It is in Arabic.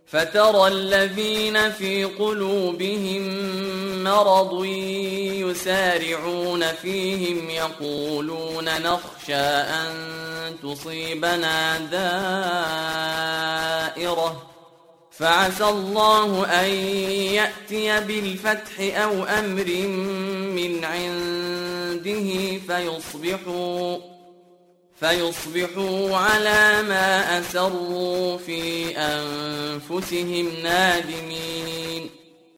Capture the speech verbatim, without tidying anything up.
فترى الذين في قلوبهم مرض يسارعون فيهم يقولون نخشى أن تصيبنا دائرة فعسى الله أن يأتي بالفتح أو أمر من عنده فيصبحوا فيصبحوا على ما أسروا في أنفسهم نادمين.